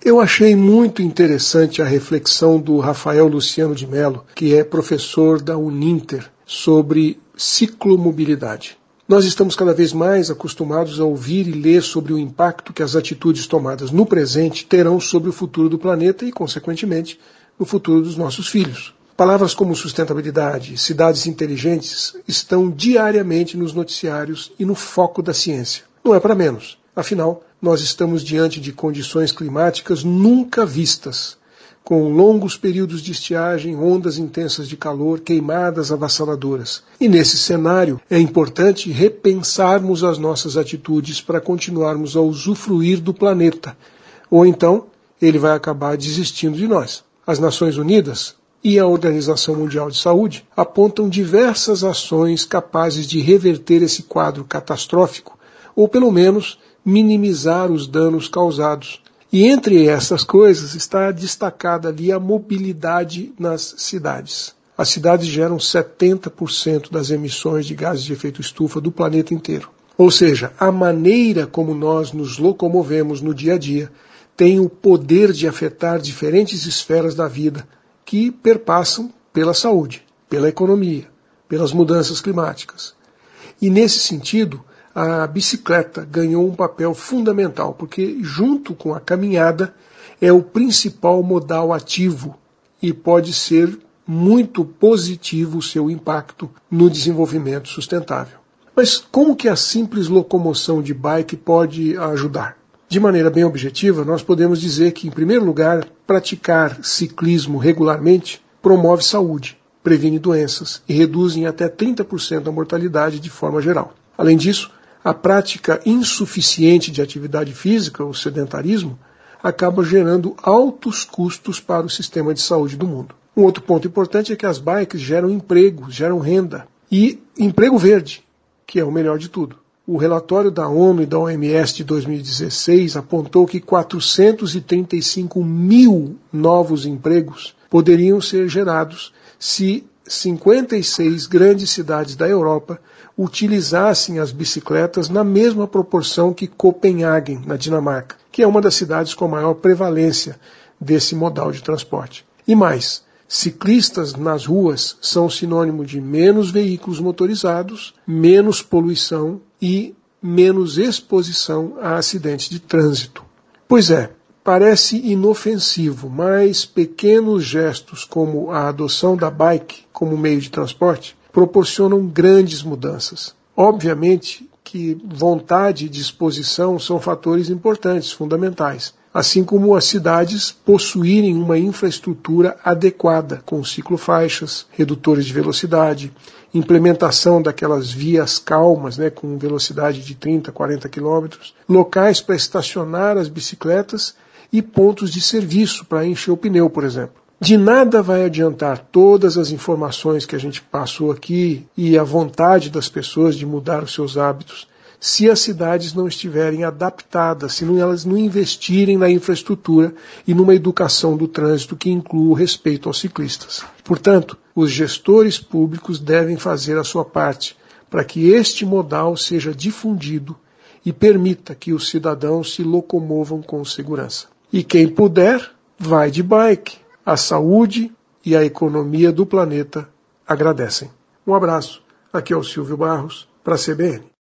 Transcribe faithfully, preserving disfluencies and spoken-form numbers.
Eu achei muito interessante a reflexão do Rafael Luciano de Mello, que é professor da Uninter, sobre ciclomobilidade. Nós estamos cada vez mais acostumados a ouvir e ler sobre o impacto que as atitudes tomadas no presente terão sobre o futuro do planeta e, consequentemente, no futuro dos nossos filhos. Palavras como sustentabilidade, cidades inteligentes estão diariamente nos noticiários e no foco da ciência. Não é para menos. Afinal, nós estamos diante de condições climáticas nunca vistas, com longos períodos de estiagem, ondas intensas de calor, queimadas avassaladoras. E nesse cenário é importante repensarmos as nossas atitudes para continuarmos a usufruir do planeta, ou então ele vai acabar desistindo de nós. As Nações Unidas e a Organização Mundial de Saúde apontam diversas ações capazes de reverter esse quadro catastrófico, ou pelo menos minimizar os danos causados. E entre essas coisas está destacada ali a mobilidade nas cidades. As cidades geram setenta por cento das emissões de gases de efeito estufa do planeta inteiro. Ou seja, a maneira como nós nos locomovemos no dia a dia tem o poder de afetar diferentes esferas da vida que perpassam pela saúde, pela economia, pelas mudanças climáticas. E nesse sentido, a bicicleta ganhou um papel fundamental, porque junto com a caminhada é o principal modal ativo e pode ser muito positivo o seu impacto no desenvolvimento sustentável. Mas como que a simples locomoção de bike pode ajudar? De maneira bem objetiva, nós podemos dizer que, em primeiro lugar, praticar ciclismo regularmente promove saúde, previne doenças e reduz em até trinta por cento a mortalidade de forma geral. Além disso, a prática insuficiente de atividade física, o sedentarismo, acaba gerando altos custos para o sistema de saúde do mundo. Um outro ponto importante é que as bikes geram emprego, geram renda e emprego verde, que é o melhor de tudo. O relatório da ONU e da O M S de dois mil e dezesseis apontou que quatrocentos e trinta e cinco mil novos empregos poderiam ser gerados se cinquenta e seis grandes cidades da Europa utilizassem as bicicletas na mesma proporção que Copenhague, na Dinamarca, que é uma das cidades com maior prevalência desse modal de transporte. E mais, ciclistas nas ruas são sinônimo de menos veículos motorizados, menos poluição e menos exposição a acidentes de trânsito. Pois é, parece inofensivo, mas pequenos gestos como a adoção da bike como meio de transporte proporcionam grandes mudanças. Obviamente que vontade e disposição são fatores importantes, fundamentais, assim como as cidades possuírem uma infraestrutura adequada, com ciclofaixas, redutores de velocidade, implementação daquelas vias calmas, né, com velocidade de trinta, quarenta quilômetros, locais para estacionar as bicicletas e pontos de serviço para encher o pneu, por exemplo. De nada vai adiantar todas as informações que a gente passou aqui e a vontade das pessoas de mudar os seus hábitos se as cidades não estiverem adaptadas, se não, elas não investirem na infraestrutura e numa educação do trânsito que inclua o respeito aos ciclistas. Portanto, os gestores públicos devem fazer a sua parte para que este modal seja difundido e permita que os cidadãos se locomovam com segurança. E quem puder, vai de bike. A saúde e a economia do planeta agradecem. Um abraço. Aqui é o Silvio Barros, para a C B N.